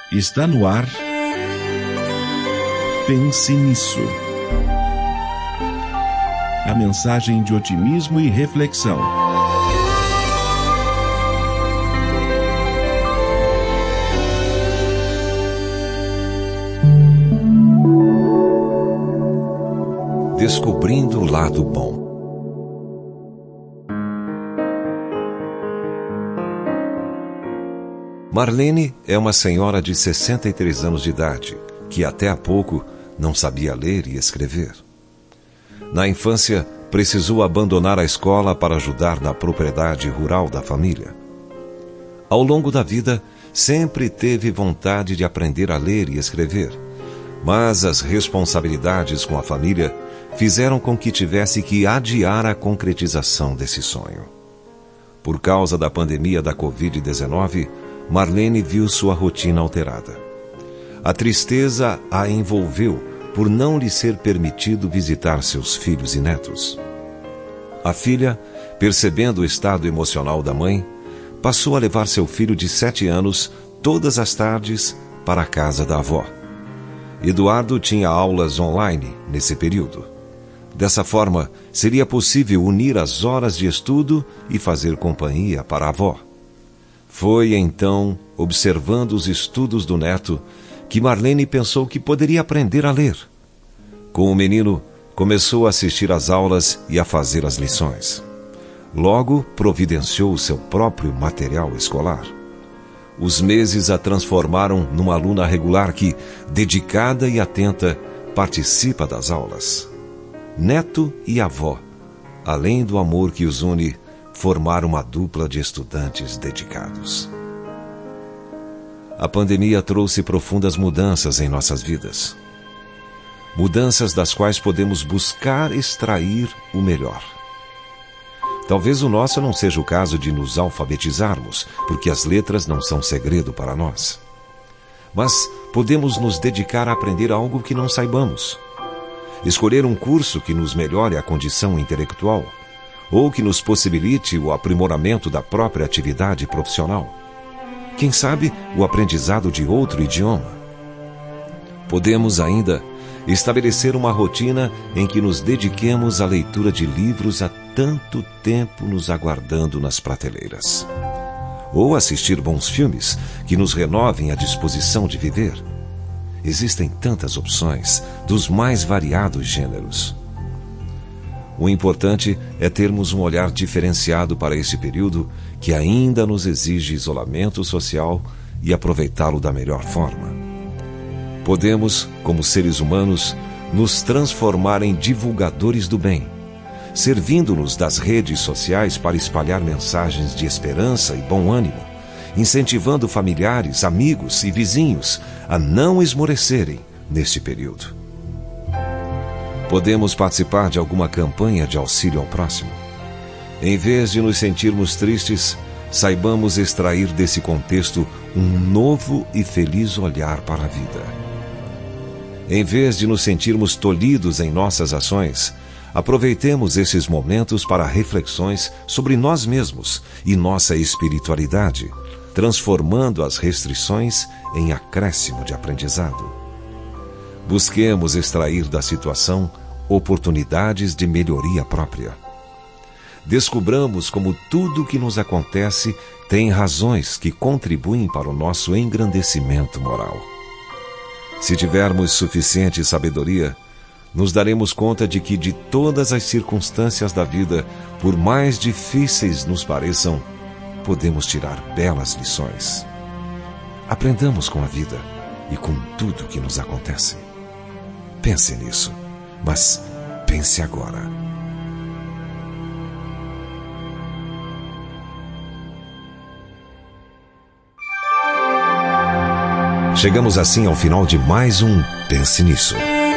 Está no ar. Pense nisso. A mensagem de otimismo e reflexão. Descobrindo o lado bom. Marlene é uma senhora de 63 anos de idade, que até há pouco não sabia ler e escrever. Na infância, precisou abandonar a escola para ajudar na propriedade rural da família. Ao longo da vida, sempre teve vontade de aprender a ler e escrever, mas as responsabilidades com a família fizeram com que tivesse que adiar a concretização desse sonho. Por causa da pandemia da Covid-19, Marlene viu sua rotina alterada. A tristeza a envolveu por não lhe ser permitido visitar seus filhos e netos. A filha, percebendo o estado emocional da mãe, passou a levar seu filho de 7 anos todas as tardes para a casa da avó. Eduardo tinha aulas online nesse período. Dessa forma, seria possível unir as horas de estudo e fazer companhia para a avó. Foi então, observando os estudos do neto, que Marlene pensou que poderia aprender a ler. Com o menino, começou a assistir às aulas e a fazer as lições. Logo, providenciou seu próprio material escolar. Os meses a transformaram numa aluna regular que, dedicada e atenta, participa das aulas. Neto e avó, além do amor que os une, formaram uma dupla de estudantes dedicados. A pandemia trouxe profundas mudanças em nossas vidas. Mudanças das quais podemos buscar extrair o melhor. Talvez o nosso não seja o caso de nos alfabetizarmos, porque as letras não são segredo para nós. Mas podemos nos dedicar a aprender algo que não saibamos. Escolher um curso que nos melhore a condição intelectual, ou que nos possibilite o aprimoramento da própria atividade profissional. Quem sabe, o aprendizado de outro idioma. Podemos ainda estabelecer uma rotina em que nos dediquemos à leitura de livros há tanto tempo nos aguardando nas prateleiras. Ou assistir bons filmes que nos renovem a disposição de viver. Existem tantas opções, dos mais variados gêneros. O importante é termos um olhar diferenciado para esse período que ainda nos exige isolamento social e aproveitá-lo da melhor forma. Podemos, como seres humanos, nos transformar em divulgadores do bem, servindo-nos das redes sociais para espalhar mensagens de esperança e bom ânimo, incentivando familiares, amigos e vizinhos a não esmorecerem neste período. Podemos participar de alguma campanha de auxílio ao próximo. Em vez de nos sentirmos tristes, saibamos extrair desse contexto um novo e feliz olhar para a vida. Em vez de nos sentirmos tolhidos em nossas ações, aproveitemos esses momentos para reflexões sobre nós mesmos e nossa espiritualidade, transformando as restrições em acréscimo de aprendizado. Busquemos extrair da situação oportunidades de melhoria própria. Descubramos como tudo o que nos acontece tem razões que contribuem para o nosso engrandecimento moral. Se tivermos suficiente sabedoria, nos daremos conta de que de todas as circunstâncias da vida, por mais difíceis nos pareçam, podemos tirar belas lições. Aprendamos com a vida e com tudo que nos acontece. Pense nisso, mas pense agora. Chegamos assim ao final de mais um Pense Nisso.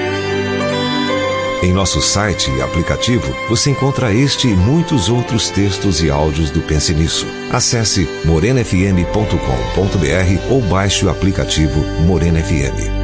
Em nosso site e aplicativo, você encontra este e muitos outros textos e áudios do Pense Nisso. Acesse morenafm.com.br ou baixe o aplicativo Morena FM.